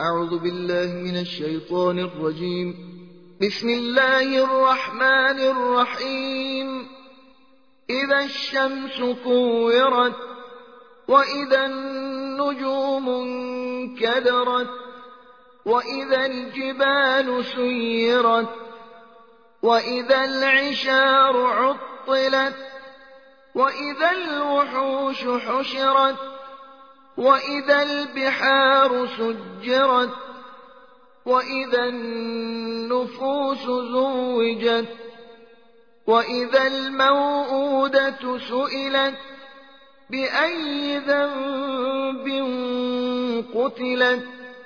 أعوذ بالله من الشيطان الرجيم. بسم الله الرحمن الرحيم. إذا الشمس كورت وإذا النجوم انكدرت وإذا الجبال سيرت وإذا العشار عطلت وإذا الوحوش حشرت وإذا البحار سجرت وإذا النفوس زوجت وإذا الموءودة سئلت بأي ذنب قتلت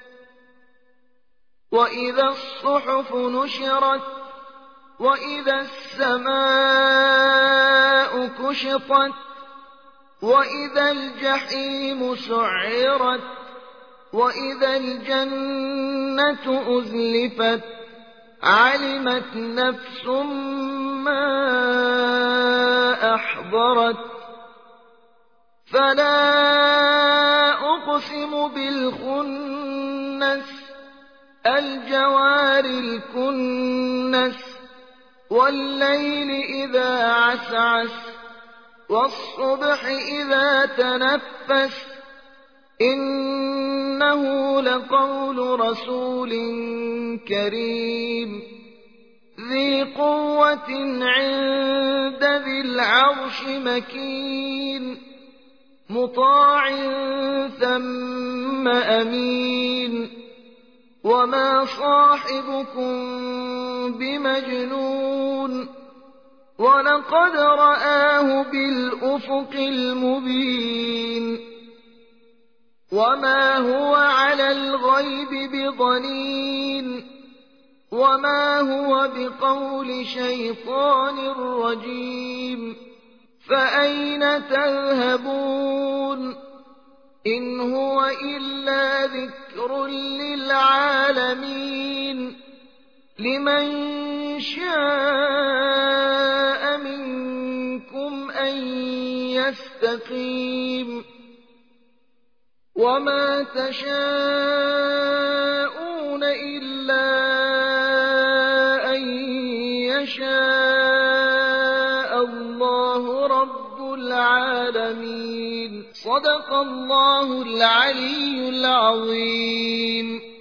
وإذا الصحف نشرت وإذا السماء كشطت وإذا الجحيم سعرت وإذا الجنة أزلفت علمت نفس ما أحضرت فلا أقسم بالخنس الجوار الكنس والليل إذا عسعس والصبح إذا تنفس إنه لقول رسول كريم ذي قوة عند ذي العرش مكين مطاع ثم أمين وما صاحبكم بمجنون ولقد رآه بالأفق المبين وما هو على الغيب بضنين وما هو بقول شيطان رجيم فأين تذهبون إن هو إلا ذكر للعالمين لمن شاء منكم أن يستقيم وما تشاءون إلا أن يشاء الله رب العالمين. صدق الله العلي العظيم.